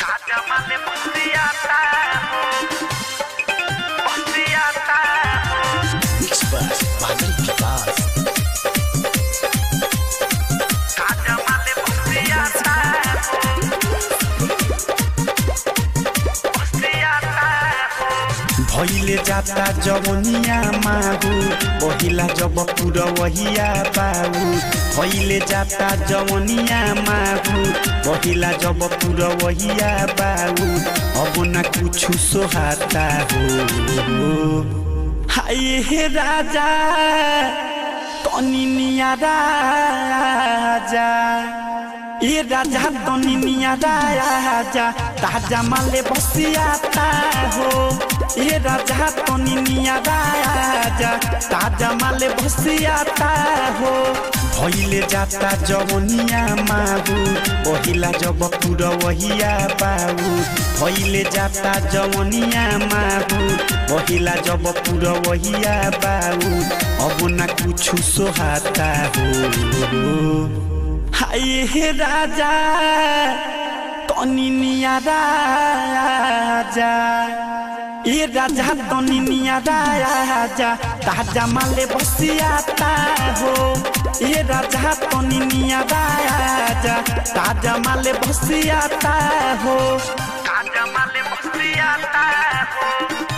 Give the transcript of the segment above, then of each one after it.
भइले जाता जवनिया माहू पहिला जब पुरवहिया बाऊ भइले जाता जवनिया माहू पहिला जब पुरवहिया बाऊ अब न कुछ सोहाता हो हाय हे राजा तनिनिया राजा ये राजा तनिनिया राजा ताजा माले बसियाता हो ये राजा तनिनिया राजा ताजा माले बसियाता हो भइले जाता जवनिया माहू पहिला जब पुरवहिया बाऊ भइले जाता जवनिया माहू पहिला जब पुरवहिया बाऊ अब न कुछ सोहाता हो हाय हे राजा तनिनिया राजा ये राजा तनिनिया राजा ताजा माले बसियाता हो ये राजा तनिनिया राजा ताजा माले बसियाता हो ताजा माले बसियाता हो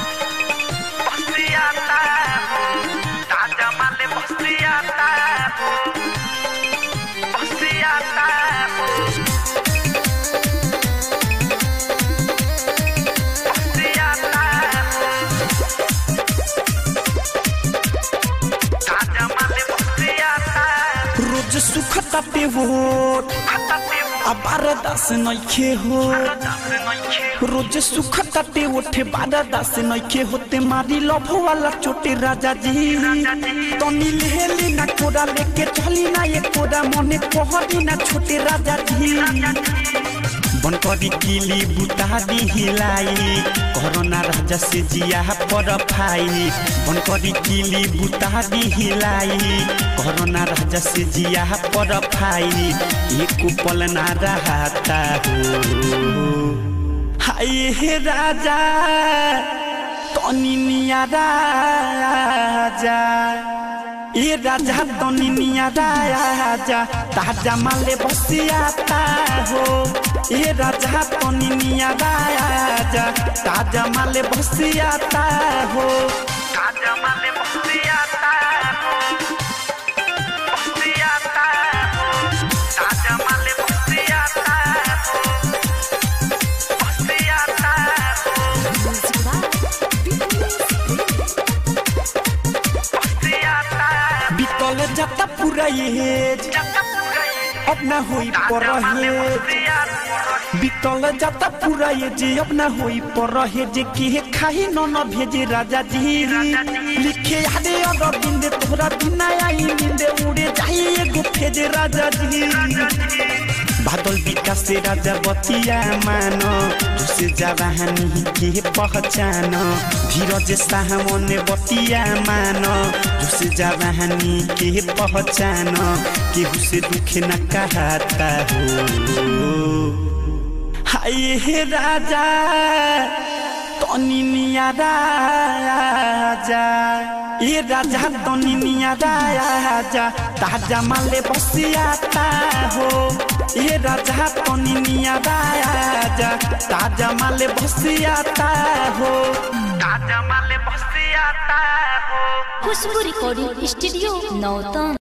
बसियाता हो ताजा माले बसियाता हो बसियाता हो रोज सुखता पे वोट अबार दास नइखे हो रोज सुखता पे उठे बारा दास नइखे होते मारी लभ वाला चोटे राजा जी तनी लेली ना कोरा लेके चली ना ये कोरा मने कहरी ना छोटे राजा जी बन करी किली बुता दी हिलाई कोरोना राजा से जिया पर फाई बन करी किली बुता दी हिलाई कोरोना राजा से जिया पर फाई एक पल ना रहता हो हाय हे राजा तनिनिया राजा ये राजा तनिनिया राजा ताजा माले बसियाता हो ये राजा तनिनिया राजा ताजा माले बसियाता हो ताजा माले बसियाता हो बसियाता हो ताजा माले बसियाता हो बसियाता हो बितल जाता पूरा ये अपना होई पर बितल जाता पूरा ये जे अपना होई पर जे के खाही न भेजे राजा जी लिखे यादे अरविंद तोरा बिना आई नींद उड़े जाई एगो भेजे राजा जी बादल विकास से राजा बतिया मानो तुसे जवानी के पहचान धीरज साहमने बतिया मानो तुसे जवानी के पहचान केहू से दुख न कहता हो हाय हे राजा तनिनिया राजा ये राजा तनिनिया राजा ताजा माले बसियाता हो ये राजा तनिनिया राजा ताजा माले बसियाता हो ताजा माले बसियाता हो खुशबू रिकॉर्डिंग स्टूडियो नौतन।